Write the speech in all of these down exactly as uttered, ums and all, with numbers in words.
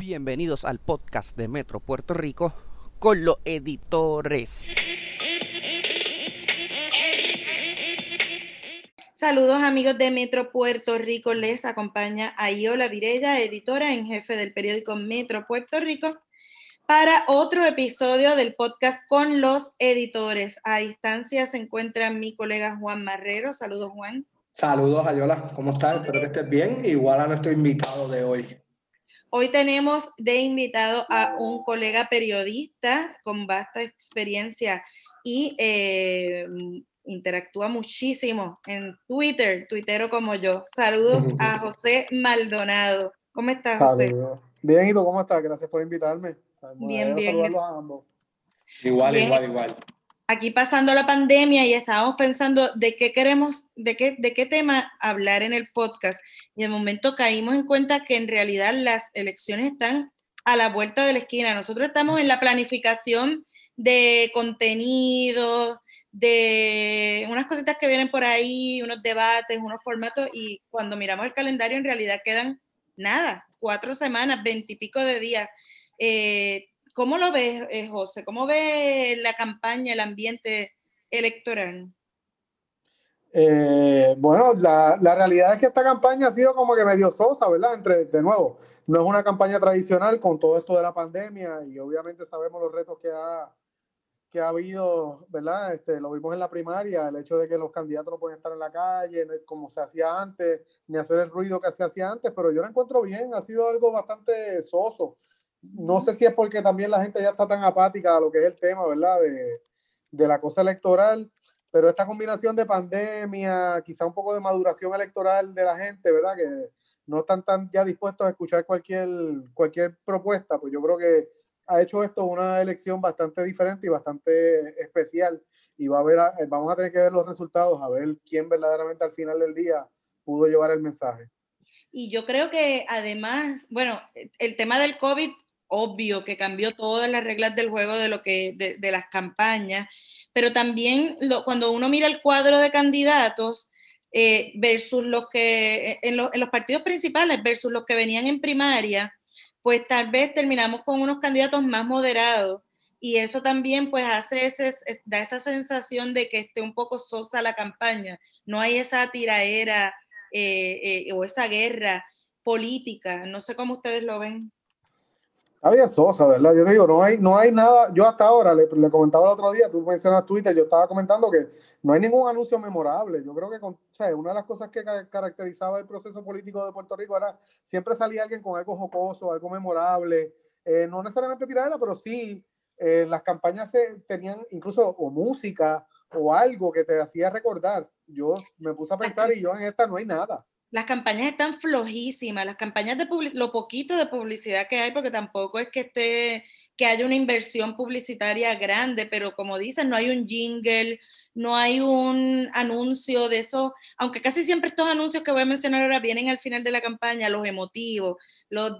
Bienvenidos al podcast de Metro Puerto Rico con los editores. Saludos amigos de Metro Puerto Rico, les acompaña Ayola Virella, editora en jefe del periódico Metro Puerto Rico, para otro episodio del podcast con los editores. A distancia se encuentra mi colega Juan Marrero. Saludos, Juan. Saludos, Ayola. ¿Cómo estás? Espero que estés bien. Igual a nuestro invitado de hoy. Hoy tenemos de invitado a un colega periodista con vasta experiencia y eh, interactúa muchísimo en Twitter, tuitero como yo. Saludos a José Maldonado. ¿Cómo estás, José? Saludos. Bien, ¿y tú cómo estás? Gracias por invitarme. Bien, bien. Saludarlos a ambos. Igual, Bien. igual, igual. Aquí pasando la pandemia y estábamos pensando de qué queremos, de qué, de qué tema hablar en el podcast. Y de momento caímos en cuenta que en realidad las elecciones están a la vuelta de la esquina. Nosotros estamos en la planificación de contenido, de unas cositas que vienen por ahí, unos debates, unos formatos, y cuando miramos el calendario en realidad quedan nada, cuatro semanas, veintipico de días. Eh, ¿Cómo lo ves, eh, José? ¿Cómo ves la campaña, el ambiente electoral? Eh, bueno, la, la realidad es que esta campaña ha sido como que medio sosa, ¿verdad? Entre, de nuevo, no es una campaña tradicional con todo esto de la pandemia y obviamente sabemos los retos que ha, que ha habido, ¿verdad? Este, lo vimos en la primaria, el hecho de que los candidatos no pueden estar en la calle, no es como se hacía antes, ni hacer el ruido que se hacía antes, pero yo lo encuentro bien, ha sido algo bastante soso. No sé si es porque también la gente ya está tan apática a lo que es el tema, ¿verdad? De, de la cosa electoral, pero esta combinación de pandemia, quizá un poco de maduración electoral de la gente, ¿verdad? Que no están tan ya dispuestos a escuchar cualquier, cualquier propuesta, pues yo creo que ha hecho esto una elección bastante diferente y bastante especial, y va a ver, vamos a tener que ver los resultados, a ver quién verdaderamente al final del día pudo llevar el mensaje. Y yo creo que además, bueno, el tema del COVID, obvio que cambió todas las reglas del juego de lo que de, de las campañas, pero también lo, cuando uno mira el cuadro de candidatos eh, versus los que en, lo, en los partidos principales versus los que venían en primaria, pues tal vez terminamos con unos candidatos más moderados, y eso también pues hace ese, da esa sensación de que esté un poco sosa la campaña, no hay esa tiraera eh, eh, o esa guerra política. No sé cómo ustedes lo ven. Había sosa, ¿verdad? Yo te digo, no hay, no hay nada. Yo hasta ahora, le, le comentaba el otro día, tú mencionas Twitter, yo estaba comentando que no hay ningún anuncio memorable. Yo creo que con, o sea, una de las cosas que caracterizaba el proceso político de Puerto Rico era siempre salía alguien con algo jocoso, algo memorable. Eh, no necesariamente tirarla, pero sí, eh, las campañas se, tenían incluso o música o algo que te hacía recordar. Yo me puse a pensar y yo en esta no hay nada. Las campañas están flojísimas, las campañas de publicidad, lo poquito de publicidad que hay, porque tampoco es que esté, que haya una inversión publicitaria grande, pero como dicen, no hay un jingle, no hay un anuncio de eso, aunque casi siempre estos anuncios que voy a mencionar ahora vienen al final de la campaña, los emotivos, los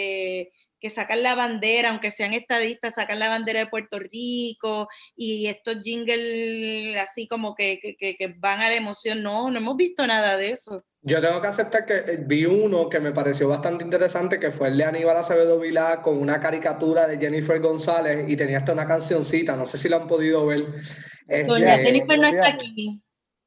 de que sacan la bandera, aunque sean estadistas, sacan la bandera de Puerto Rico, y estos jingles así como que, que, que van a la emoción. No, no hemos visto nada de eso. Yo tengo que aceptar que vi uno que me pareció bastante interesante, que fue el de Aníbal Acevedo Vilá con una caricatura de Jennifer González y tenía hasta una cancioncita, no sé si la han podido ver. Doña Este, Jennifer no está aquí.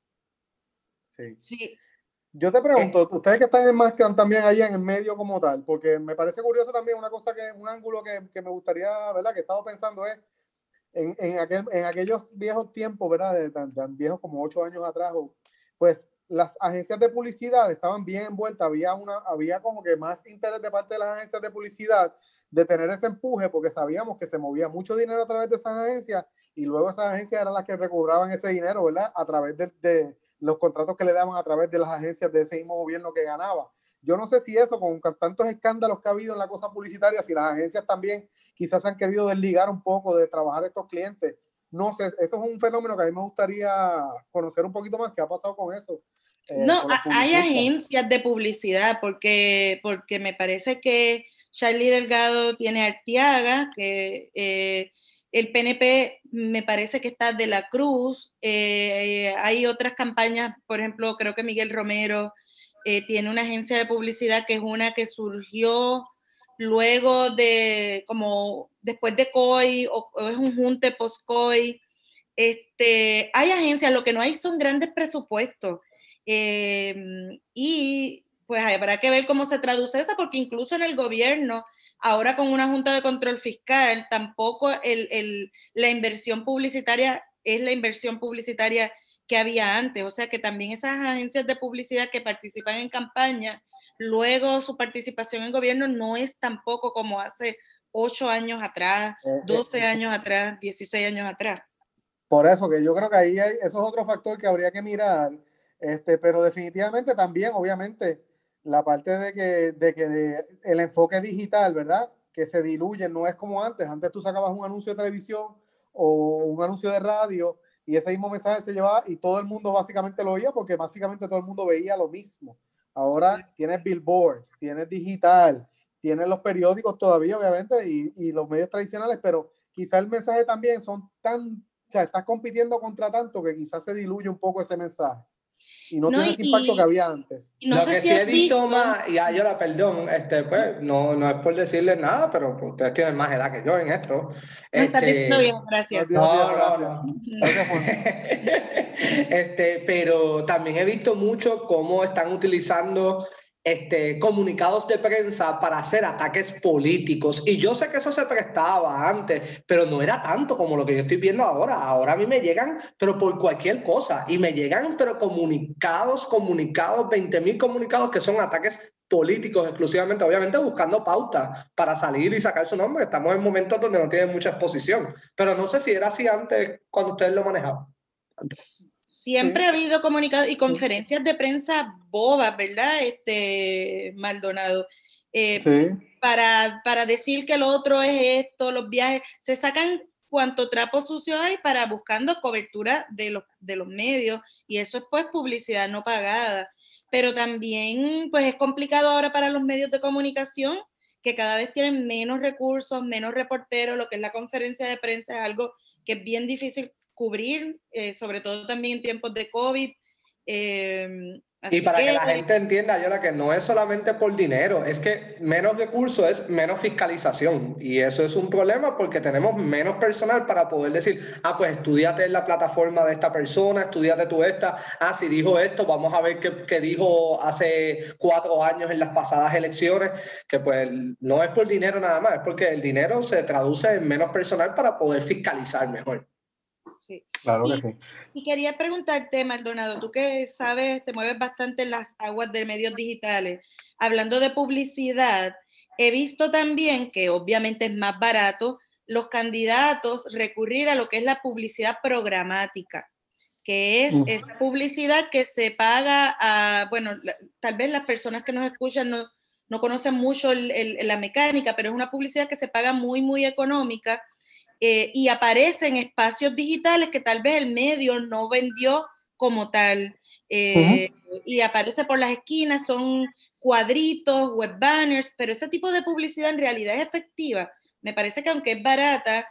Sí. Sí. Yo te pregunto, ustedes que están en más que también allá en el medio como tal, porque me parece curioso también una cosa que, un ángulo que, que me gustaría, ¿verdad? Que he estado pensando es en, en, aquel, en aquellos viejos tiempos, ¿verdad? De tan, tan viejos como ocho años atrás, pues las agencias de publicidad estaban bien envueltas, había, una, había como que más interés de parte de las agencias de publicidad de tener ese empuje, porque sabíamos que se movía mucho dinero a través de esas agencias y luego esas agencias eran las que recobraban ese dinero, ¿verdad? A través de, de los contratos que le daban a través de las agencias de ese mismo gobierno que ganaba. Yo no sé si eso, con tantos escándalos que ha habido en la cosa publicitaria, si las agencias también quizás han querido desligar un poco de trabajar estos clientes. No sé, eso es un fenómeno que a mí me gustaría conocer un poquito más. ¿Qué ha pasado con eso? Eh, no, hay agencias de publicidad, porque, porque me parece que Charlie Delgado tiene Arteaga, que eh, el P N P me parece que está de la Cruz, eh, hay otras campañas, por ejemplo, creo que Miguel Romero eh, tiene una agencia de publicidad que es una que surgió luego de, como después de C O I, o, o es un junte post-C O I. Este, hay agencias, lo que no hay son grandes presupuestos. Eh, y pues habrá que ver cómo se traduce eso, porque incluso en el gobierno, ahora con una junta de control fiscal, tampoco el, el, la inversión publicitaria es la inversión publicitaria que había antes. O sea que también esas agencias de publicidad que participan en campaña, luego su participación en gobierno no es tampoco como hace ocho años atrás, doce años atrás, dieciséis años atrás. Por eso que yo creo que ahí hay, eso es otro factor que habría que mirar, este, pero definitivamente también, obviamente, la parte de que, de que el enfoque digital, ¿verdad? Que se diluye, no es como antes. Antes tú sacabas un anuncio de televisión o un anuncio de radio y ese mismo mensaje se llevaba y todo el mundo básicamente lo oía porque básicamente todo el mundo veía lo mismo. Ahora tienes billboards, tienes digital, tienes los periódicos todavía, obviamente, y, y los medios tradicionales, pero quizá el mensaje también son tan... O sea, estás compitiendo contra tanto que quizás se diluye un poco ese mensaje y no, no tiene ese y, impacto que había antes. No Lo que si sí he visto, visto más, y Ayola, perdón, este, pues, no, no es por decirles nada, pero pues, ustedes tienen más edad que yo en esto. Me este, estás diciendo bien, gracias. No, no, no. no. este, pero también he visto mucho cómo están utilizando Este, comunicados de prensa para hacer ataques políticos, y yo sé que eso se prestaba antes, pero no era tanto como lo que yo estoy viendo ahora. Ahora a mí me llegan, pero por cualquier cosa, y me llegan, pero comunicados, comunicados, veinte mil comunicados que son ataques políticos exclusivamente, obviamente buscando pautas para salir y sacar su nombre. Estamos en momentos donde no tienen mucha exposición, pero no sé si era así antes cuando ustedes lo manejaban. Siempre sí. ha habido comunicados y conferencias de prensa bobas, ¿verdad? Este, Maldonado. Eh, sí. para, para decir que el otro es esto, los viajes, se sacan cuanto trapo sucio hay para buscando cobertura de los, de los medios, y eso es pues publicidad no pagada. Pero también pues es complicado ahora para los medios de comunicación, que cada vez tienen menos recursos, menos reporteros. Lo que es la conferencia de prensa es algo que es bien difícil cubrir, eh, sobre todo también en tiempos de COVID. Eh, y para que, que la gente entienda, Yola, que no es solamente por dinero, es que menos recursos es menos fiscalización, y eso es un problema porque tenemos menos personal para poder decir, ah, pues estudiate en la plataforma de esta persona, estudiate tú esta, ah, si dijo esto, vamos a ver qué, qué dijo hace cuatro años en las pasadas elecciones, que pues no es por dinero nada más, es porque el dinero se traduce en menos personal para poder fiscalizar mejor. Sí. Claro que y, sí. Y quería preguntarte, Maldonado, tú que sabes, te mueves bastante en las aguas de medios digitales, hablando de publicidad, he visto también que obviamente es más barato los candidatos recurrir a lo que es la publicidad programática, que es esa publicidad que se paga a, bueno, la, tal vez las personas que nos escuchan no, no conocen mucho el, el, la mecánica, pero es una publicidad que se paga muy, muy económica. Eh, y aparece en espacios digitales que tal vez el medio no vendió como tal, eh, uh-huh. y aparece por las esquinas, son cuadritos, web banners, pero ese tipo de publicidad en realidad es efectiva. Me parece que aunque es barata,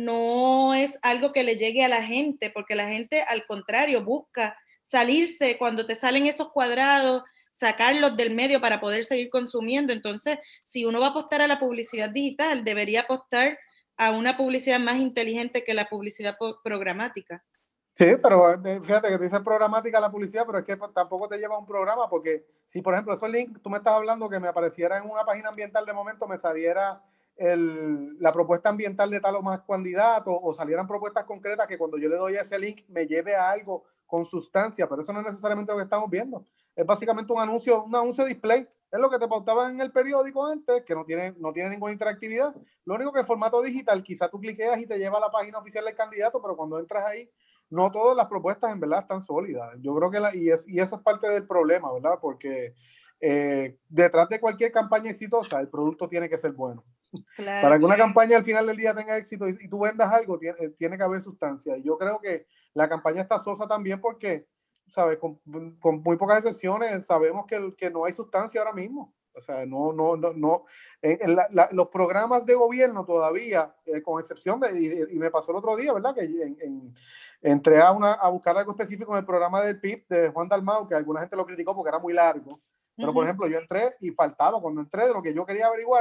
no es algo que le llegue a la gente, porque la gente al contrario busca salirse cuando te salen esos cuadrados, sacarlos del medio para poder seguir consumiendo. Entonces, si uno va a apostar a la publicidad digital, debería apostar a una publicidad más inteligente que la publicidad programática. Sí, pero fíjate que te dice programática la publicidad, pero es que tampoco te lleva a un programa, porque si, por ejemplo, esos links, tú me estás hablando que me apareciera en una página ambiental de momento, me saliera el, la propuesta ambiental de tal o más candidato, o salieran propuestas concretas que cuando yo le doy a ese link me lleve a algo con sustancia, pero eso no es necesariamente lo que estamos viendo. Es básicamente un anuncio, un anuncio display. Es lo que te pautaban en el periódico antes, que no tiene, no tiene ninguna interactividad. Lo único que en formato digital, quizá tú cliqueas y te lleva a la página oficial del candidato, pero cuando entras ahí, no todas las propuestas en verdad están sólidas. Yo creo que la, y, es, y esa es parte del problema, ¿verdad? Porque eh, detrás de cualquier campaña exitosa, el producto tiene que ser bueno. Claro. Para que una campaña al final del día tenga éxito y, y tú vendas algo, tiene, tiene que haber sustancia. Y yo creo que la campaña está sosa también porque, ¿sabes? Con, con muy pocas excepciones, sabemos que, que no hay sustancia ahora mismo. O sea, no, no, no, no. En, en la, la, los programas de gobierno todavía, eh, con excepción de, y, y me pasó el otro día, ¿verdad? Que en, en, entré a, una, a buscar algo específico en el programa del P I B de Juan Dalmau, que alguna gente lo criticó porque era muy largo. Pero, uh-huh. por ejemplo, yo entré y faltaba, cuando entré de lo que yo quería averiguar,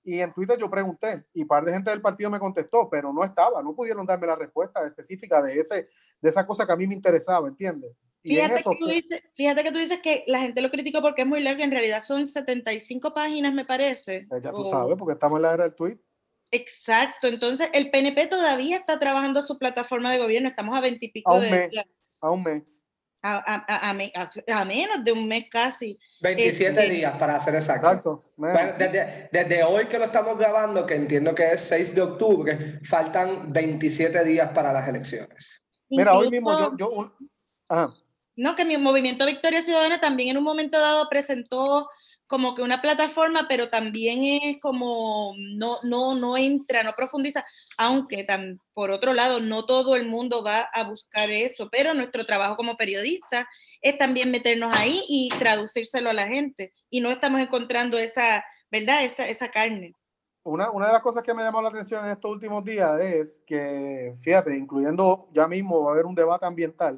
Y en Twitter yo pregunté y par de gente del partido me contestó, pero no estaba, no pudieron darme la respuesta específica de, ese, de esa cosa que a mí me interesaba, ¿entiendes? Y fíjate, en eso, que tú dices, fíjate que tú dices que la gente lo criticó porque es muy largo, en realidad son setenta y cinco páginas, me parece. ya tú o... sabes, porque estamos en la era del tweet. Exacto, entonces el P N P todavía está trabajando su plataforma de gobierno, estamos a veintipico a un de mes, a un mes. A, a, a, a, a menos de un mes casi. veintisiete este, días para ser exacto. Exacto. Bueno, desde, desde hoy que lo estamos grabando, que entiendo que es seis de octubre, faltan veintisiete días para las elecciones. Mira, incluso, hoy mismo yo... yo ajá. No, que mi movimiento Victoria Ciudadana también en un momento dado presentó como que una plataforma, pero también es como no, no, no entra, no profundiza, aunque tan, por otro lado no todo el mundo va a buscar eso, pero nuestro trabajo como periodista es también meternos ahí y traducírselo a la gente, y no estamos encontrando esa, ¿verdad? Esa, esa carne. Una, una de las cosas que me llamó la atención en estos últimos días es que, fíjate, incluyendo ya mismo va a haber un debate ambiental.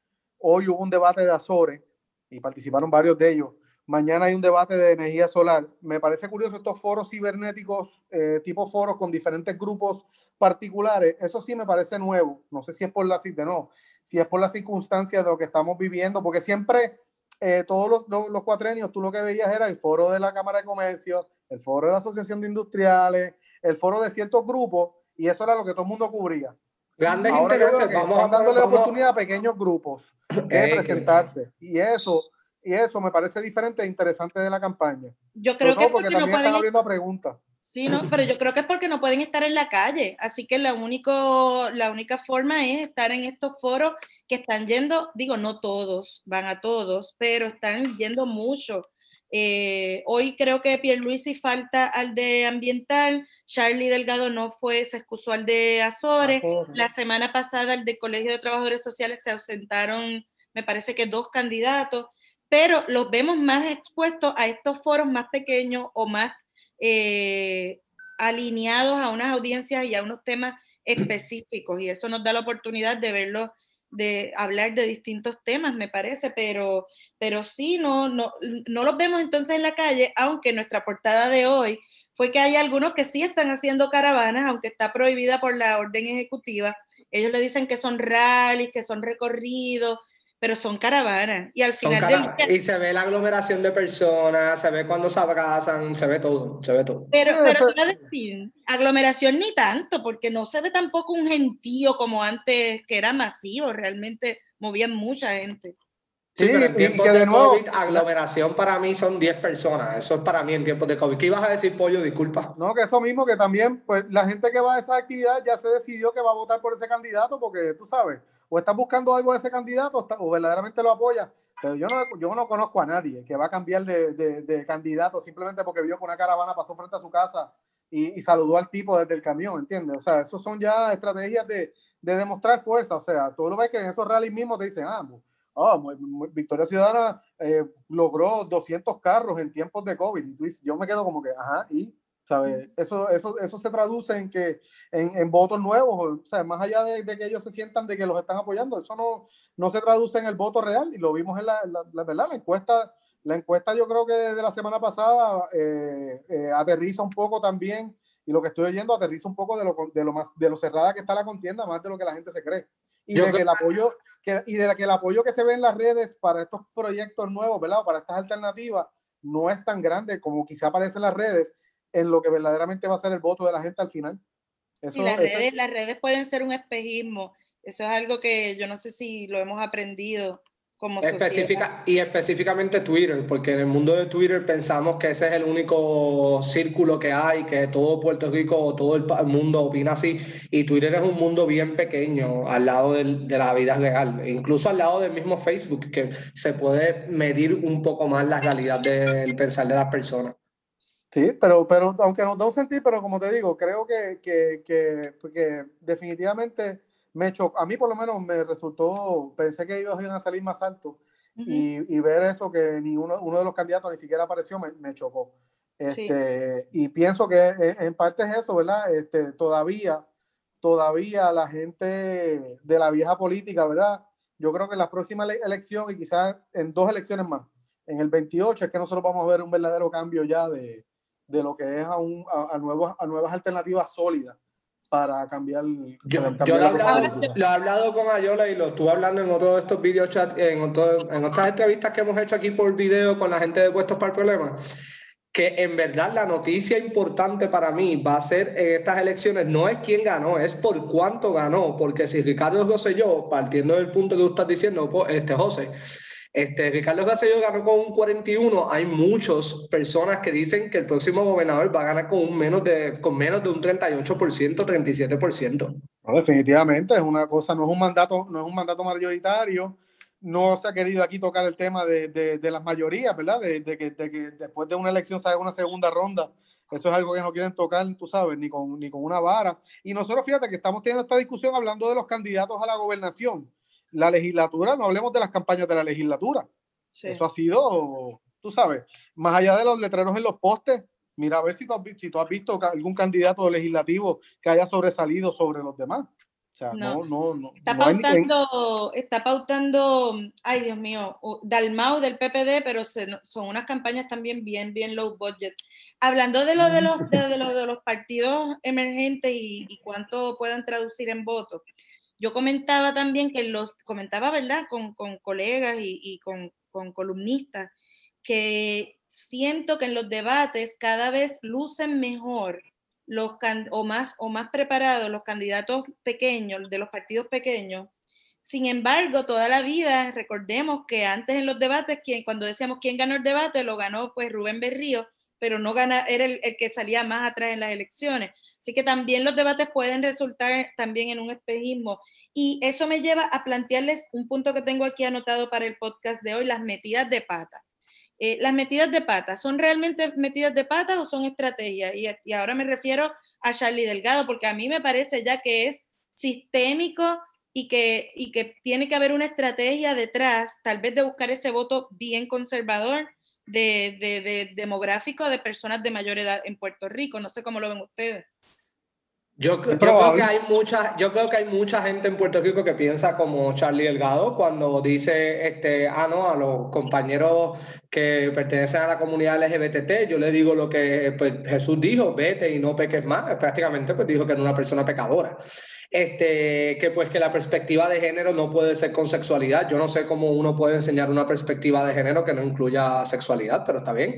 Hoy hubo un debate de Azores y participaron varios de ellos. Mañana hay un debate de energía solar. Me parece curioso estos foros cibernéticos, eh, tipo foros con diferentes grupos particulares. Eso sí me parece nuevo. No sé si es por la no, si es por las circunstancias de lo que estamos viviendo, porque siempre eh, todos los, los, los cuatrenios tú lo que veías era el foro de la Cámara de Comercio, el foro de la Asociación de Industriales, el foro de ciertos grupos, y eso era lo que todo el mundo cubría. Grandes Ahora intereses, yo veo que vamos están a dándole vamos, la oportunidad a pequeños grupos de hey, presentarse. Que... Y eso, y eso me parece diferente e interesante de la campaña. Yo creo Sobre que todo porque, porque también no pueden... están abriendo a preguntas. Sí, no, pero yo creo que es porque no pueden estar en la calle, así que la, único, la única forma es estar en estos foros que están yendo, digo, no todos, van a todos, pero están yendo mucho. Eh, hoy creo que Pierluisi falta al de ambiental, Charlie Delgado no fue, se excusó al de Azores, Azores. La semana pasada el de Colegio de Trabajadores Sociales se ausentaron, me parece que dos candidatos, pero los vemos más expuestos a estos foros más pequeños o más Eh, alineados a unas audiencias y a unos temas específicos, y eso nos da la oportunidad de verlo, de hablar de distintos temas, me parece, pero, pero sí, no, no, no los vemos entonces en la calle, aunque nuestra portada de hoy fue que hay algunos que sí están haciendo caravanas, aunque está prohibida por la orden ejecutiva. Ellos le dicen que son rallies, que son recorridos, pero son caravanas, y al final son del día... Y se ve la aglomeración de personas, se ve cuando se abrazan, se ve todo, se ve todo. Pero, pero te voy a decir, aglomeración ni tanto, porque no se ve tampoco un gentío como antes, que era masivo, realmente movían mucha gente. Sí, sí, pero en tiempos de, de nuevo, COVID, aglomeración para mí son diez personas. Eso es para mí en tiempos de COVID. ¿Qué ibas a decir, Pollo? Disculpa. No, que eso mismo, que también, pues, la gente que va a esa actividad ya se decidió que va a votar por ese candidato, porque tú sabes, o está buscando algo de ese candidato, o, está, o verdaderamente lo apoya. Pero yo no, yo no conozco a nadie que va a cambiar de, de, de candidato simplemente porque vio que una caravana pasó frente a su casa y, y saludó al tipo desde el camión, ¿entiendes? O sea, esos son ya estrategias de, de demostrar fuerza. O sea, tú lo ves que en esos rallies mismos te dicen, ah, oh, Victoria Ciudadana eh, logró doscientos carros en tiempos de COVID. Y tú dices, yo me quedo como que, ajá, y, ¿sabes? Eso, eso, eso se traduce en que en, en votos nuevos, o sea, más allá de, de que ellos se sientan de que los están apoyando, eso no, no se traduce en el voto real, y lo vimos en la, la, la verdad, la encuesta, la encuesta yo creo que de la semana pasada eh, eh, aterriza un poco también, y lo que estoy oyendo aterriza un poco de lo, de lo más, de lo cerrada que está la contienda, más de lo que la gente se cree. Y de, que el apoyo, que, y de que el apoyo que se ve en las redes para estos proyectos nuevos, ¿verdad? Para estas alternativas, no es tan grande como quizá aparece en las redes, en lo que verdaderamente va a ser el voto de la gente al final. Eso, sí, las, redes, es... las redes pueden ser un espejismo. Eso es algo que yo no sé si lo hemos aprendido como Específica, sociedad. Y específicamente Twitter, porque en el mundo de Twitter pensamos que ese es el único círculo que hay, que todo Puerto Rico o todo el mundo opina así, y Twitter es un mundo bien pequeño al lado del, de la vida real, incluso al lado del mismo Facebook, que se puede medir un poco más la realidad del pensar de las personas. Sí, pero, pero aunque nos da un sentido, pero como te digo, creo que, que, que, que definitivamente me chocó, a mí por lo menos me resultó, pensé que ellos iban a salir más altos, uh-huh. y, y ver eso que ni uno, uno de los candidatos ni siquiera apareció, me, me chocó. Este, sí. Y pienso que en parte es eso, ¿verdad? Este, todavía, todavía la gente de la vieja política, ¿verdad? Yo creo que en la próxima elección y quizás en dos elecciones más, en el veintiocho, es que nosotros vamos a ver un verdadero cambio ya de de lo que es a, un, a, a, nuevos, a nuevas alternativas sólidas para cambiar. Yo, para cambiar yo lo, he hablado, política. lo he hablado con Ayola y lo estuve hablando en otros de estos video chat, en, otro, en otras entrevistas que hemos hecho aquí por video con la gente de Puestos para el Problema, que en verdad la noticia importante para mí va a ser en estas elecciones no es quién ganó, es por cuánto ganó, porque si Ricardo Rosselló, partiendo del punto que tú estás diciendo, este José, Este, Ricardo Rosselló ganó con un cuarenta y uno. Hay muchas personas que dicen que el próximo gobernador va a ganar con, un menos, de, con menos de un treinta y ocho por ciento, treinta y siete por ciento. No, definitivamente es una cosa, no es un mandato, no es un mandato mayoritario. No se ha querido aquí tocar el tema de, de, de las mayorías, ¿verdad? De, de, que, de que después de una elección se haga una segunda ronda. Eso es algo que no quieren tocar, tú sabes, ni con, ni con una vara. Y nosotros, fíjate que estamos teniendo esta discusión hablando de los candidatos a la gobernación. La legislatura, no hablemos de las campañas de la legislatura. Sí. Eso ha sido, tú sabes, más allá de los letreros en los postes, mira a ver si tú has, si tú has visto algún candidato legislativo que haya sobresalido sobre los demás. O sea, no, no, no. no está, no pautando, hay... está pautando, ay Dios mío, Dalmau del P P D, pero se, son unas campañas también bien, bien low budget. Hablando de lo de los, de, de lo, de los partidos emergentes y, y cuánto puedan traducir en votos. Yo comentaba también que los, comentaba, ¿verdad?, con, con colegas y, y con, con columnistas, que siento que en los debates cada vez lucen mejor los o más, o más preparados los candidatos pequeños, de los partidos pequeños. Sin embargo, toda la vida, recordemos que antes en los debates, quien, cuando decíamos quién ganó el debate, lo ganó pues Rubén Berrío, pero no gana, era el, el que salía más atrás en las elecciones. Así que también los debates pueden resultar también en un espejismo. Y eso me lleva a plantearles un punto que tengo aquí anotado para el podcast de hoy, las metidas de pata. Eh, las metidas de pata, ¿son realmente metidas de pata o son estrategias? Y, y ahora me refiero a Charlie Delgado, porque a mí me parece ya que es sistémico y que, y que tiene que haber una estrategia detrás, tal vez de buscar ese voto bien conservador, De, de, de demográfico de personas de mayor edad en Puerto Rico. No sé cómo lo ven ustedes. Yo, yo, creo que hay mucha, yo creo que hay mucha gente en Puerto Rico que piensa como Charlie Delgado cuando dice, este, ah, no, a los compañeros que pertenecen a la comunidad L G B T, yo le digo lo que pues, Jesús dijo, vete y no peques más. Prácticamente pues, dijo que era una persona pecadora. Este, que pues que la perspectiva de género no puede ser con sexualidad. Yo no sé cómo uno puede enseñar una perspectiva de género que no incluya sexualidad, pero está bien.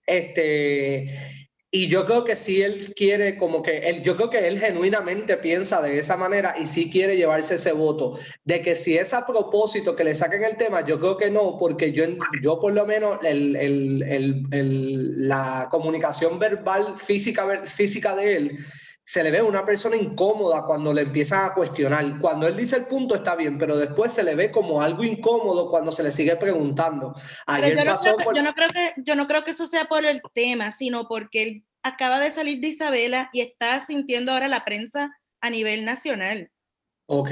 Este... Y yo creo que sí él quiere como que, él, yo creo que él genuinamente piensa de esa manera y sí quiere llevarse ese voto. De que si es a propósito que le saquen el tema, yo creo que no, porque yo, yo por lo menos el, el, el, el, la comunicación verbal física, física de él, se le ve una persona incómoda cuando le empiezan a cuestionar. Cuando él dice el punto está bien, pero después se le ve como algo incómodo cuando se le sigue preguntando. Ayer yo, no pasó que, por... yo, no creo que, yo no creo que eso sea por el tema, sino porque él acaba de salir de Isabela y está sintiendo ahora la prensa a nivel nacional. Ok.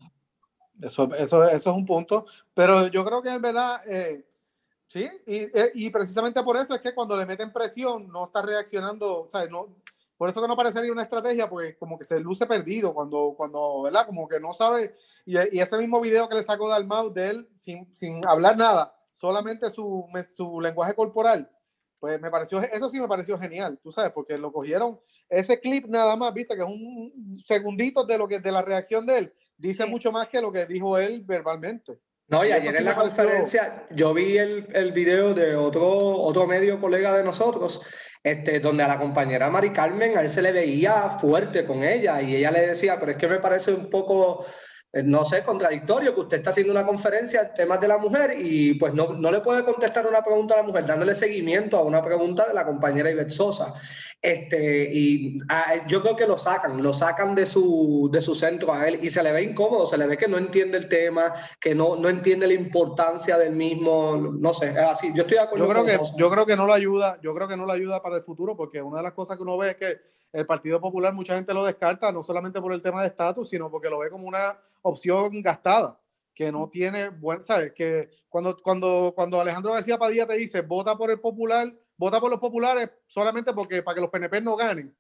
Eso, eso, eso es un punto, pero yo creo que es verdad, eh, sí, y, y precisamente por eso es que cuando le meten presión no está reaccionando, o sea, no... Por eso que no parecería una estrategia, porque como que se luce perdido cuando, cuando ¿verdad? Como que no sabe. Y, y ese mismo video que le sacó Dalmau de él, sin, sin hablar nada, solamente su, su lenguaje corporal, pues me pareció, eso sí me pareció genial, tú sabes, porque lo cogieron, ese clip nada más, viste, que es un segundito de, lo que, de la reacción de él, dice sí. mucho más que lo que dijo él verbalmente. No, y, y ayer sí en la pareció... conferencia yo vi el, el video de otro, otro medio colega de nosotros, este, donde a la compañera Mari Carmen a él se le veía fuerte con ella y ella le decía, pero es que me parece un poco, no sé, contradictorio que usted está haciendo una conferencia en temas de la mujer y pues no, no le puede contestar una pregunta a la mujer dándole seguimiento a una pregunta de la compañera Ivette Sosa. Este, y a, yo creo que lo sacan, lo sacan de su, de su centro a él y se le ve incómodo, se le ve que no entiende el tema, que no, no entiende la importancia del mismo, no sé, es así. Yo estoy de acuerdo yo creo con que José. Yo creo que no lo ayuda, yo creo que no lo ayuda para el futuro, porque una de las cosas que uno ve es que el Partido Popular mucha gente lo descarta, no solamente por el tema de estatus, sino porque lo ve como una opción gastada, que no tiene buen, ¿sabes? Que cuando, cuando, cuando Alejandro García Padilla te dice, vota por el popular, vota por los populares solamente porque para que los P N P no ganen.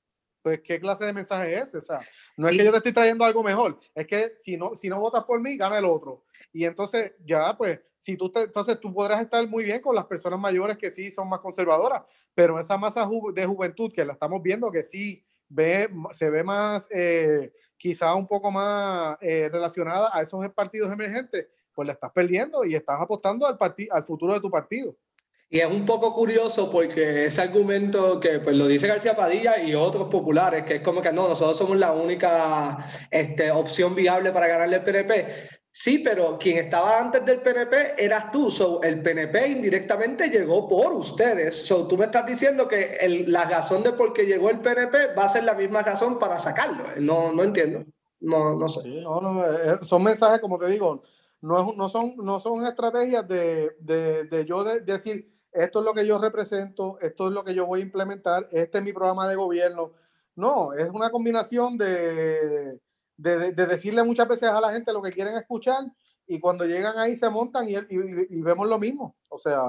pues ¿qué clase de mensaje es ese? O sea, no es que yo te estoy trayendo algo mejor, es que si no, si no votas por mí, gana el otro. Y entonces ya, pues, si tú te, entonces tú podrás estar muy bien con las personas mayores que sí son más conservadoras, pero esa masa ju de juventud que la estamos viendo que sí ve, se ve más, eh, quizá un poco más eh, relacionada a esos partidos emergentes, pues la estás perdiendo y estás apostando al, al futuro de tu partido. Y es un poco curioso porque ese argumento que pues lo dice García Padilla y otros populares, que es como que no, nosotros somos la única este, opción viable para ganarle el P N P. Sí, pero quien estaba antes del P N P eras tú. So, el P N P indirectamente llegó por ustedes. So, tú me estás diciendo que el, la razón de por qué llegó el P N P va a ser la misma razón para sacarlo. No, no entiendo. No, no sé. Sí, no, no, son mensajes, como te digo, no, es, no, son, no son estrategias de, de, de yo de, de decir, esto es lo que yo represento, esto es lo que yo voy a implementar, este es mi programa de gobierno. No, es una combinación de, de, de decirle muchas veces a la gente lo que quieren escuchar y cuando llegan ahí se montan y, y, y vemos lo mismo. O sea,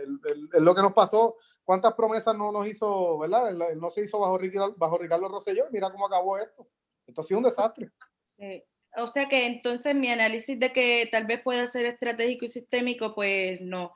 es lo que nos pasó. ¿Cuántas promesas no nos hizo, verdad? No se hizo bajo, bajo Ricardo Rosselló. Mira cómo acabó esto. Esto ha sido un desastre. Sí. O sea que entonces mi análisis de que tal vez pueda ser estratégico y sistémico, pues no.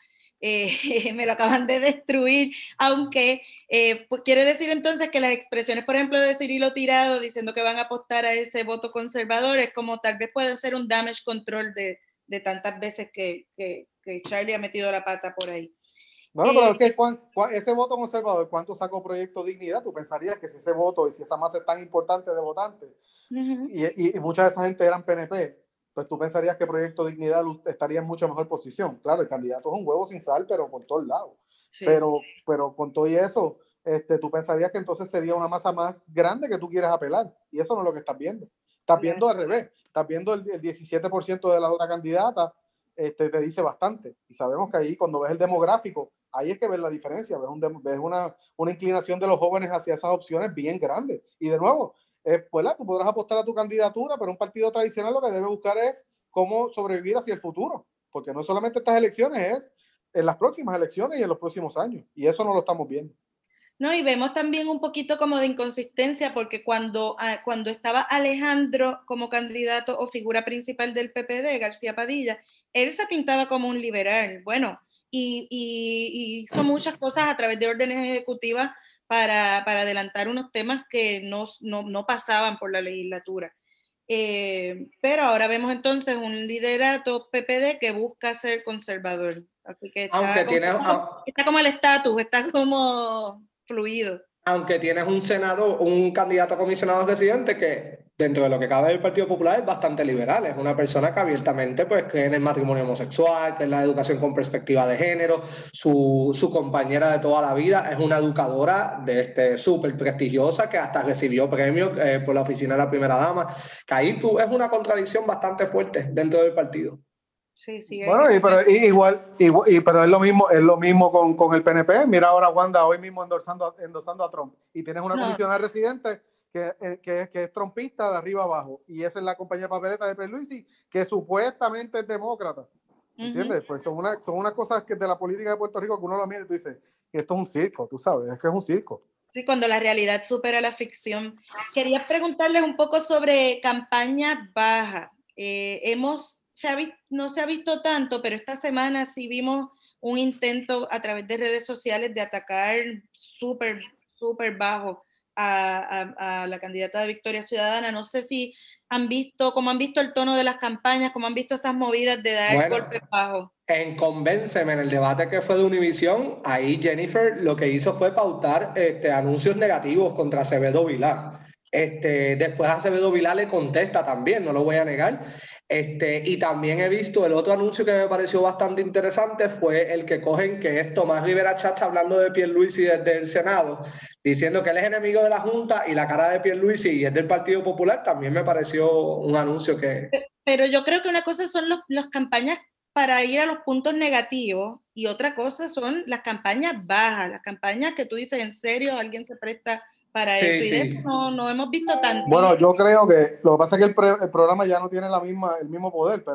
Eh, me lo acaban de destruir, aunque eh, pues quiere decir entonces que las expresiones, por ejemplo, de Cirilo Tirado diciendo que van a apostar a ese voto conservador, es como tal vez puede ser un damage control de, de tantas veces que, que, que Charlie ha metido la pata por ahí. Bueno, pero es que ¿cuán, cuán, ese voto conservador, ¿cuánto sacó Proyecto Dignidad? Tú pensarías que si ese voto y si esa masa es tan importante de votantes, uh-huh. y, y, y mucha de esa gente eran P N P, pues tú pensarías que Proyecto Dignidad estaría en mucho mejor posición. Claro, el candidato es un huevo sin sal, pero por todos lados. Sí. Pero, pero con todo y eso, este, tú pensarías que entonces sería una masa más grande que tú quieres apelar. Y eso no es lo que estás viendo. Estás viendo al revés. Estás viendo el, el diecisiete por ciento de la otra candidata, este, te dice bastante. Y sabemos que ahí, cuando ves el demográfico, ahí es que ves la diferencia. Ves, un, ves una, una inclinación de los jóvenes hacia esas opciones bien grande. Y de nuevo, Eh, pues, tú podrás apostar a tu candidatura, pero un partido tradicional lo que debe buscar es cómo sobrevivir hacia el futuro, porque no solamente estas elecciones, es en las próximas elecciones y en los próximos años, y eso no lo estamos viendo. No, y vemos también un poquito como de inconsistencia, porque cuando, cuando estaba Alejandro como candidato o figura principal del P P D, García Padilla, él se pintaba como un liberal, bueno, y, y, y hizo muchas cosas a través de órdenes ejecutivas Para, para adelantar unos temas que no, no, no pasaban por la legislatura. Eh, pero ahora vemos entonces un liderato P P D que busca ser conservador. Así que está, Aunque como, tiene, está, está como el estatus, está como fluido. Aunque tienes un senado, un candidato a comisionado residente que dentro de lo que cabe del Partido Popular es bastante liberal, es una persona que abiertamente pues cree en el matrimonio homosexual, que en la educación con perspectiva de género, su, su compañera de toda la vida es una educadora de este súper prestigiosa que hasta recibió premios eh, por la oficina de la primera dama, que ahí tú, es una contradicción bastante fuerte dentro del partido. Sí, sí. Bueno, y, pero y, igual, igual y, pero es lo mismo, es lo mismo con, con el P N P. Mira ahora Wanda hoy mismo endosando, endosando a Trump. Y tienes una no. comisionada residente que, que, que es trumpista de arriba abajo. Y esa es la compañía papeleta de Pierluisi, que supuestamente es demócrata. ¿Entiendes? Uh-huh. Pues son unas son una cosas que de la política de Puerto Rico que uno lo mira y tú dices que esto es un circo, tú sabes, es que es un circo. Sí, cuando la realidad supera la ficción. Quería preguntarles un poco sobre campaña baja. Eh, hemos Se ha visto, no se ha visto tanto, pero esta semana sí vimos un intento a través de redes sociales de atacar súper, súper bajo a, a, a la candidata de Victoria Ciudadana. No sé si han visto, cómo han visto el tono de las campañas, cómo han visto esas movidas de dar bueno, golpes bajos. En Convénceme, en el debate que fue de Univisión, ahí Jennifer lo que hizo fue pautar este, anuncios negativos contra Acevedo Vilá. Este, después Acevedo Vilá le contesta también, no lo voy a negar. Este, y también he visto el otro anuncio que me pareció bastante interesante fue el que cogen, que es Tomás Rivera Chacha hablando de Pierluisi desde el Senado, diciendo que él es enemigo de la Junta y la cara de Pierluisi y es del Partido Popular. También me pareció un anuncio que... Pero yo creo que una cosa son los, las campañas para ir a los puntos negativos y otra cosa son las campañas bajas, las campañas que tú dices, ¿en serio alguien se presta para sí, eso? Y sí. de eso no, no hemos visto tanto. Bueno, yo creo que lo que pasa es que el, pre, el programa ya no tiene la misma, el mismo poder, pero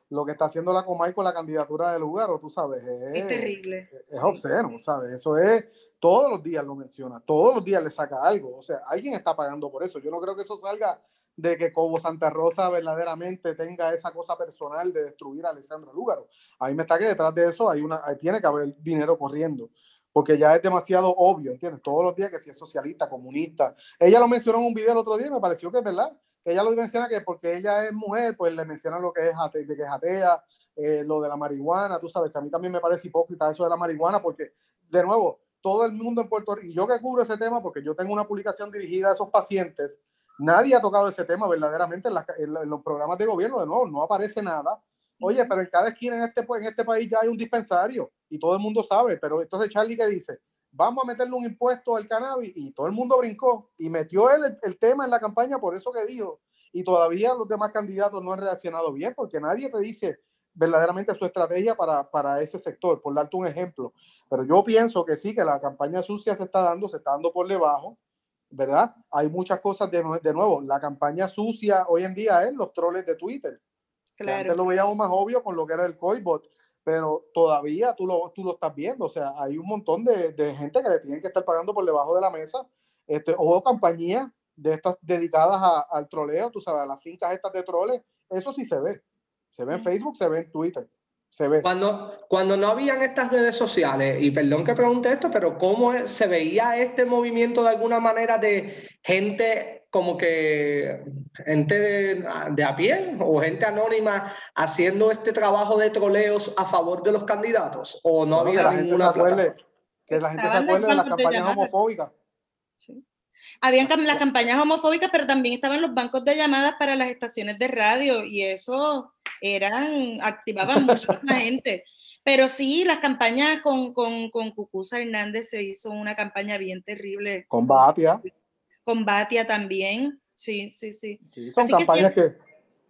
lo que está haciendo la Comay con la candidatura de Lugaro, tú sabes, es, es terrible. Es, es obsceno, ¿sabes? Eso es, todos los días lo menciona, todos los días le saca algo, o sea, alguien está pagando por eso. Yo no creo que eso salga de que Cobo Santa Rosa verdaderamente tenga esa cosa personal de destruir a Alessandra Lugaro. A mí me está que detrás de eso hay una, hay, tiene que haber dinero corriendo, porque ya es demasiado obvio, ¿entiendes? Todos los días que si es socialista, comunista. Ella lo mencionó en un video el otro día y me pareció que es verdad. Ella lo menciona que porque ella es mujer, pues le mencionan lo que es ate, de que es atea, eh, lo de la marihuana, tú sabes que a mí también me parece hipócrita eso de la marihuana, porque, de nuevo, todo el mundo en Puerto Rico, y yo que cubro ese tema, porque yo tengo una publicación dirigida a esos pacientes, nadie ha tocado ese tema verdaderamente en, la, en, en los programas de gobierno, de nuevo, no aparece nada. Oye, pero en cada esquina en este, en este país ya hay un dispensario, y todo el mundo sabe, pero entonces Charlie que dice, vamos a meterle un impuesto al cannabis, y todo el mundo brincó, y metió él el, el tema en la campaña por eso que dijo, y todavía los demás candidatos no han reaccionado bien, porque nadie te dice verdaderamente su estrategia para, para ese sector, por darte un ejemplo. Pero yo pienso que sí, que la campaña sucia se está dando, se está dando por debajo, ¿verdad? Hay muchas cosas de, de nuevo. La campaña sucia hoy en día es los troles de Twitter. Claro. Antes lo veíamos más obvio con lo que era el Coibot, pero todavía tú lo, tú lo estás viendo. O sea, hay un montón de, de gente que le tienen que estar pagando por debajo de la mesa. Este, o compañías de estas dedicadas a, al troleo, tú sabes, a las fincas estas de troles. Eso sí se ve. Se ve en Facebook, se ve en Twitter. Se ve. Cuando, cuando no habían estas redes sociales, y perdón que pregunte esto, pero ¿cómo es, se veía este movimiento de alguna manera de gente como que, gente de, de a pie o gente anónima haciendo este trabajo de troleos a favor de los candidatos? ¿O no bueno, había que ninguna acuerde, Que la gente se acuerde de las campañas homofóbicas. Sí. Habían las campañas homofóbicas, pero también estaban los bancos de llamadas para las estaciones de radio y eso eran, activaban muchísima gente. Pero sí, las campañas con, con, con Cucuza Hernández se hizo una campaña bien terrible. Con Batia. Con Batia también, sí, sí, sí. sí son Así campañas que, que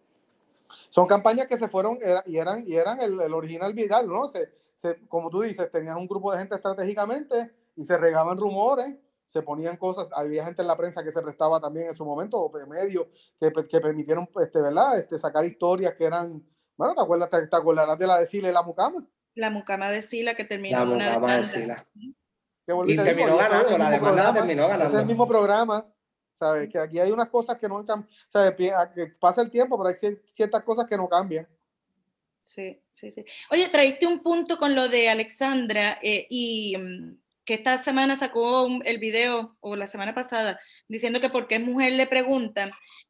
son campañas que se fueron era, y eran, y eran el, el original viral, ¿no? Se, se, como tú dices, tenías un grupo de gente estratégicamente y se regaban rumores, se ponían cosas, había gente en la prensa que se restaba también en su momento, o medios que, que permitieron, este, ¿verdad? Este, sacar historias que eran, bueno, ¿te acuerdas? ¿Te, te acordarás de la de Sila y la Mucama? La Mucama de Sila que terminó la en una Mucama de Sila. Que y terminó digo, ganando, la demanda programa, terminó ganando. Es el mismo programa, ¿sabes? Que aquí hay unas cosas que no han cambiado, ¿sabes? Que pasa el tiempo, pero hay ciertas cosas que no cambian. Sí, sí, sí. Oye, traíste un punto con lo de Alexandra eh, y um, que esta semana sacó un, el video, o la semana pasada, diciendo que porque es mujer le preguntan.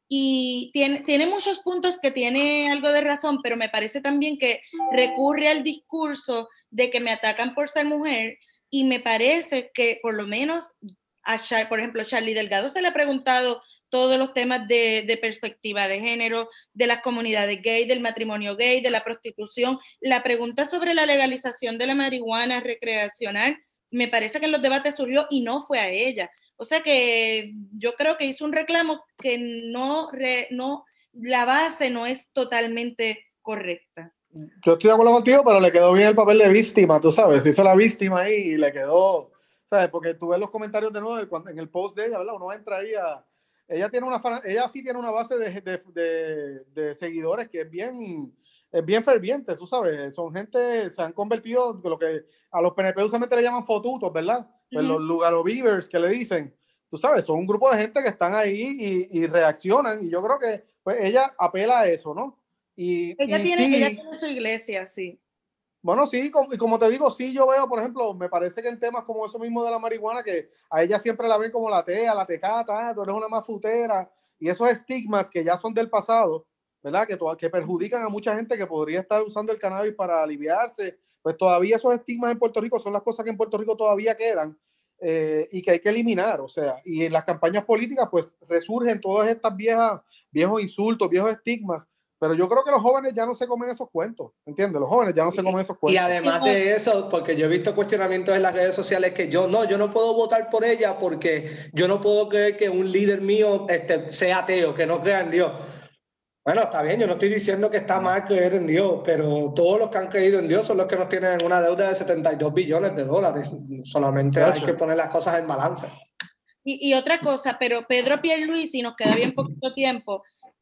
Y tiene, tiene muchos puntos que tiene algo de razón, pero me parece también que recurre al discurso de que me atacan por ser mujer y me parece que por lo menos a Char, por ejemplo, Charlie Delgado se le ha preguntado todos los temas de, de perspectiva de género, de las comunidades gay, del matrimonio gay, de la prostitución. La pregunta sobre la legalización de la marihuana recreacional, me parece que en los debates surgió y no fue a ella. O sea que yo creo que hizo un reclamo que no, re, no la base no es totalmente correcta. Yo estoy de acuerdo contigo, pero le quedó bien el papel de víctima, tú sabes, hizo la víctima ahí y le quedó, ¿sabes? Porque tú ves los comentarios de nuevo en el post de ella, ¿verdad? Uno entra ahí a... Ella, tiene una, ella sí tiene una base de, de, de, de seguidores que es bien, es bien ferviente, tú sabes, son gente, se han convertido, lo que a los P N P usualmente le llaman fotutos, ¿verdad? Pues uh-huh. Los Lugaro Beavers que le dicen, tú sabes, son un grupo de gente que están ahí y, y reaccionan, y yo creo que pues ella apela a eso, ¿no? Y, ella, y tiene, sí, ella tiene su iglesia, sí. Bueno, sí, como, y como te digo, sí, yo veo, por ejemplo, me parece que en temas como eso mismo de la marihuana, que a ella siempre la ven como la tea, la tecata, ah, tú eres una mafutera, y esos estigmas que ya son del pasado, ¿verdad? Que, que perjudican a mucha gente que podría estar usando el cannabis para aliviarse, pues todavía esos estigmas en Puerto Rico son las cosas que en Puerto Rico todavía quedan eh, y que hay que eliminar, o sea, y en las campañas políticas pues resurgen todas estas viejas, viejos insultos, viejos estigmas. Pero yo creo que los jóvenes ya no se comen esos cuentos, ¿entiendes? Los jóvenes ya no se comen esos cuentos. Y además de eso, porque yo he visto cuestionamientos en las redes sociales que yo no, yo no puedo votar por ella porque yo no puedo creer que un líder mío este, sea ateo, que no crea en Dios. Bueno, está bien, yo no estoy diciendo que está mal creer en Dios, pero todos los que han creído en Dios son los que nos tienen una deuda de setenta y dos billones de dólares. Solamente hay que poner las cosas en balance. Y, y otra cosa, pero Pedro Pierluisi, nos queda bien poquito tiempo,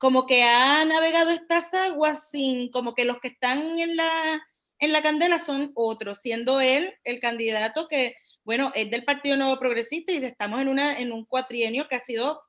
como que ha navegado estas aguas sin, como que los que están en la, en la candela son otros, siendo él el candidato que, bueno, es del Partido Nuevo Progresista y estamos en, una, en un cuatrienio que ha sido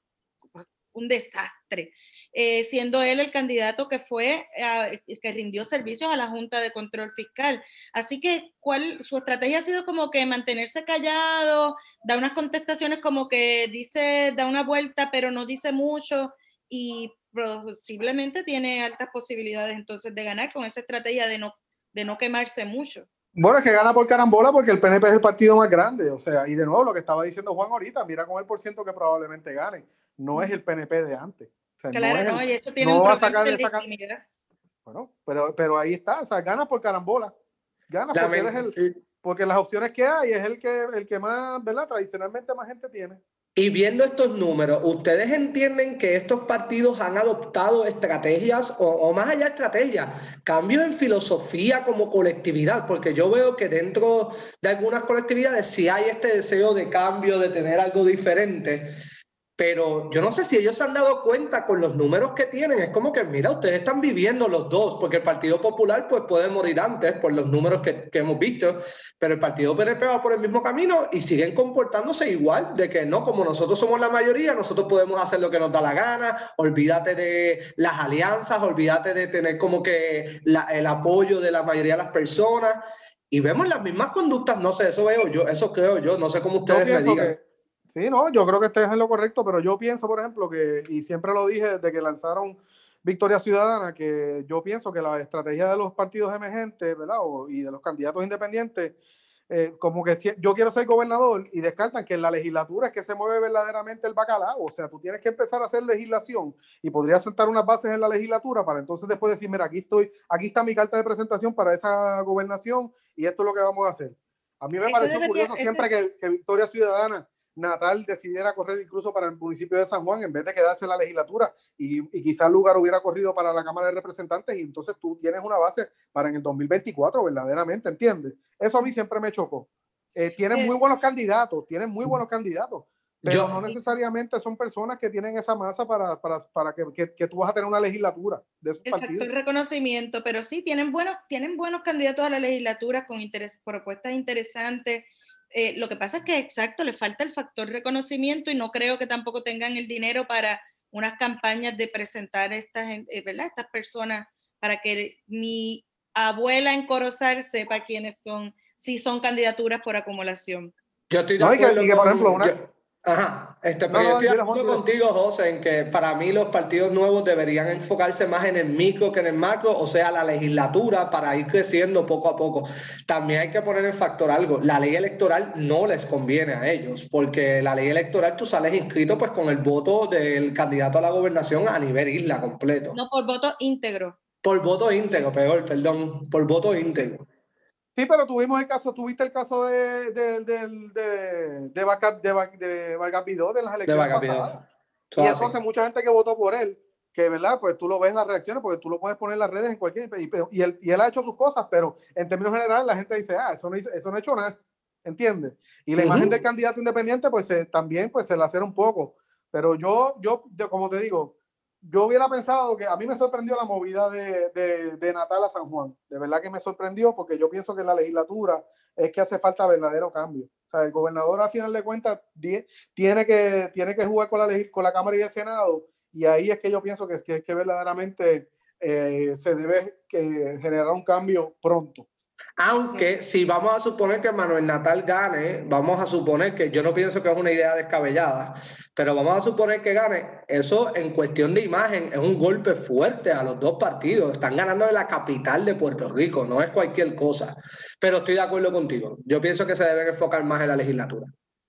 un desastre. Eh, siendo él el candidato que fue, uh, que rindió servicios a la Junta de Control Fiscal. Así que ¿cuál, su estrategia ha sido como que mantenerse callado, da unas contestaciones como que dice, da una vuelta, pero no dice mucho, y posiblemente tiene altas posibilidades entonces de ganar con esa estrategia de no, de no quemarse mucho. Bueno, es que gana por carambola porque el P N P es el partido más grande, o sea, y de nuevo lo que estaba diciendo Juan ahorita, mira con el porciento que probablemente gane, no es el P N P de antes. O sea, claro, no, es el, no, y eso tiene no un va a problema sacar de esa legitimidad. Bueno, pero, pero ahí está, o sea, gana por carambola, gana porque Lament- eres el, porque las opciones que hay es el que, el que más, ¿verdad? Tradicionalmente más gente tiene. Y viendo estos números, ¿ustedes entienden que estos partidos han adoptado estrategias o, o más allá de estrategias, cambios en filosofía como colectividad? Porque yo veo que dentro de algunas colectividades sí hay este deseo de cambio, de tener algo diferente, pero yo no sé si ellos se han dado cuenta con los números que tienen. Es como que, mira, ustedes están viviendo los dos, porque el Partido Popular pues puede morir antes por los números que, que hemos visto, pero el Partido P N P va por el mismo camino y siguen comportándose igual, de que no, como nosotros somos la mayoría, nosotros podemos hacer lo que nos da la gana, olvídate de las alianzas, olvídate de tener como que la, el apoyo de la mayoría de las personas, y vemos las mismas conductas. No sé, eso veo yo, eso creo yo, no sé cómo ustedes me digan. Que, sí, no, yo creo que este es en lo correcto, pero yo pienso, por ejemplo, que, y siempre lo dije desde que lanzaron Victoria Ciudadana, que yo pienso que la estrategia de los partidos emergentes, ¿verdad? O, y de los candidatos independientes, eh, como que si, yo quiero ser gobernador y descartan que en la legislatura es que se mueve verdaderamente el bacalao. O sea, tú tienes que empezar a hacer legislación y podrías sentar unas bases en la legislatura para entonces después decir, mira, aquí estoy, aquí está mi carta de presentación para esa gobernación y esto es lo que vamos a hacer. A mí me Eso pareció debería, curioso ese... siempre que, que Victoria Ciudadana Natal decidiera correr incluso para el municipio de San Juan en vez de quedarse en la legislatura y, y quizás el lugar hubiera corrido para la Cámara de Representantes y entonces tú tienes una base para en el dos mil veinticuatro verdaderamente, ¿entiendes? Eso a mí siempre me chocó. Eh, tienen muy buenos candidatos, tienen muy buenos candidatos, pero Yo, no necesariamente son personas que tienen esa masa para, para, para que, que, que tú vas a tener una legislatura de esos el partidos. factor reconocimiento, pero sí, tienen buenos, tienen buenos candidatos a la legislatura con interes, propuestas interesantes. Eh, lo que pasa es que, exacto, le falta el factor reconocimiento y no creo que tampoco tengan el dinero para unas campañas de presentar estas, eh, ¿verdad? Estas personas para que mi abuela en Corozal sepa quiénes son, si son candidaturas por acumulación. Yo estoy de no, acuerdo y que, y que con, por ejemplo, una... yo, ajá, este, pero no, yo no, estoy de dile, acuerdo Juan, contigo, José, en que para mí los partidos nuevos deberían enfocarse más en el micro que en el macro, o sea, la legislatura, para ir creciendo poco a poco. También hay que poner en factor algo, la ley electoral no les conviene a ellos, porque la ley electoral tú sales inscrito pues con el voto del candidato a la gobernación a nivel isla completo. No, por voto íntegro. Por voto íntegro, peor, perdón, por voto íntegro. Sí, pero tuvimos el caso, tuviste el caso de, de, de, de, de, Vargas, de, de Vargas Vidó de las elecciones de pasadas. Y entonces así. Mucha gente que votó por él, que verdad, pues tú lo ves en las reacciones, porque tú lo puedes poner en las redes en cualquier... Y, y, él, y él ha hecho sus cosas, pero en términos generales la gente dice, ah, eso no, eso no ha hecho nada, ¿entiendes? Y la uh-huh. imagen del candidato independiente, pues se, también pues, se la hace un poco. Pero yo, yo, como te digo, yo hubiera pensado que a mí me sorprendió la movida de, de, de Natal a San Juan. De verdad que me sorprendió porque yo pienso que en la legislatura es que hace falta verdadero cambio. O sea, el gobernador a final de cuentas tiene que, tiene que jugar con la, con la Cámara y el Senado y ahí es que yo pienso que es que, que verdaderamente eh, se debe que generar un cambio pronto. Aunque si vamos a suponer que Manuel Natal gane, vamos a suponer que yo no pienso que es una idea descabellada, pero vamos a suponer que gane, eso en cuestión de imagen es un golpe fuerte a los dos partidos. Están ganando en la capital de Puerto Rico, no es cualquier cosa. Pero estoy de acuerdo contigo. Yo pienso que se deben enfocar más en la legislatura.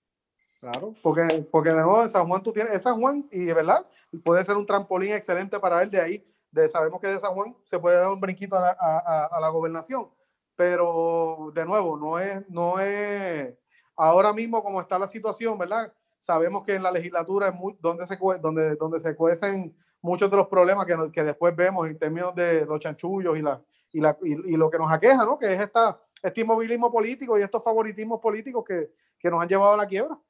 Claro, porque, porque de nuevo en San Juan tú tienes, es San Juan y de verdad puede ser un trampolín excelente para él de ahí. De, sabemos que de San Juan se puede dar un brinquito a la, a, a la gobernación. Pero de nuevo, no es, no es ahora mismo como está la situación, ¿verdad? Sabemos que en la legislatura es muy, donde, se, donde, donde se cuecen muchos de los problemas que, que después vemos en términos de los chanchullos y, la, y, la, y, y lo que nos aqueja, ¿no? Que es esta, este inmovilismo político y estos favoritismos políticos que, que nos han llevado a la quiebra.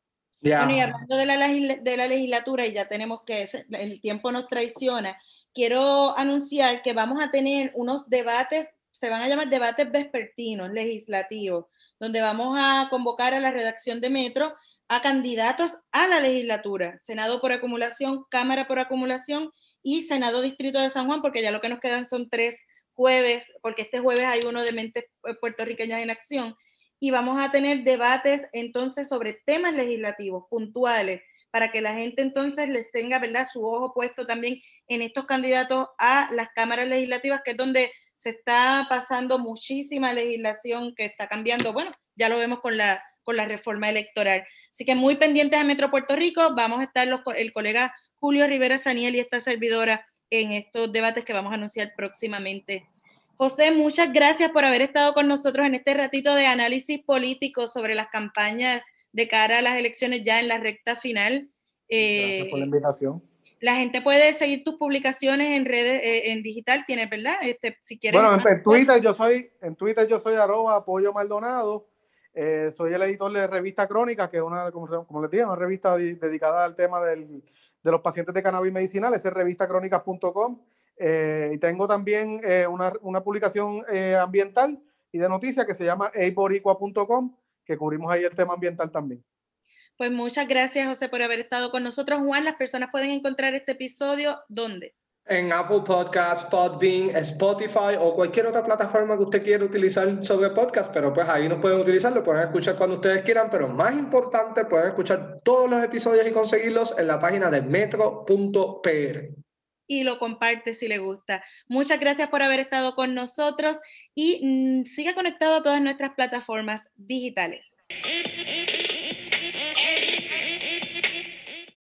Yeah. Bueno, y hablando de la, de la legislatura, y ya tenemos que, el tiempo nos traiciona, quiero anunciar que vamos a tener unos debates, se van a llamar debates vespertinos legislativos, donde vamos a convocar a la redacción de Metro a candidatos a la legislatura, Senado por acumulación, Cámara por acumulación y Senado Distrito de San Juan, porque ya lo que nos quedan son tres jueves, porque este jueves hay uno de Mentes Puertorriqueñas en Acción, y vamos a tener debates entonces sobre temas legislativos puntuales, para que la gente entonces les tenga, ¿verdad?, su ojo puesto también en estos candidatos a las cámaras legislativas, que es donde se está pasando muchísima legislación que está cambiando. Bueno, ya lo vemos con la, con la reforma electoral. Así que muy pendientes a Metro Puerto Rico, vamos a estar los, el colega Julio Rivera Saniel y esta servidora en estos debates que vamos a anunciar próximamente. José, muchas gracias por haber estado con nosotros en este ratito de análisis político sobre las campañas de cara a las elecciones ya en la recta final. Gracias eh, por la invitación. La gente puede seguir tus publicaciones en redes, eh, en digital, tienes, ¿verdad? Este, si quieres. Bueno, en, en Twitter yo soy, en Twitter yo soy arroba Apoyo Maldonado. Eh, soy el editor de Revista Crónica, que es una, como, como les dije, una revista de, dedicada al tema del, de los pacientes de cannabis medicinal, es revista crónicas punto com. Eh, y tengo también eh, una, una publicación eh, ambiental y de noticias que se llama a boricua punto com, que cubrimos ahí el tema ambiental también. Pues muchas gracias, José, por haber estado con nosotros. Juan, las personas pueden encontrar este episodio, ¿dónde? En Apple Podcasts, Podbean, Spotify o cualquier otra plataforma que usted quiera utilizar sobre podcast, pero pues ahí nos pueden utilizar, lo pueden escuchar cuando ustedes quieran, pero más importante, pueden escuchar todos los episodios y conseguirlos en la página de metro punto p r. Y lo comparte si le gusta. Muchas gracias por haber estado con nosotros y mmm, siga conectado a todas nuestras plataformas digitales.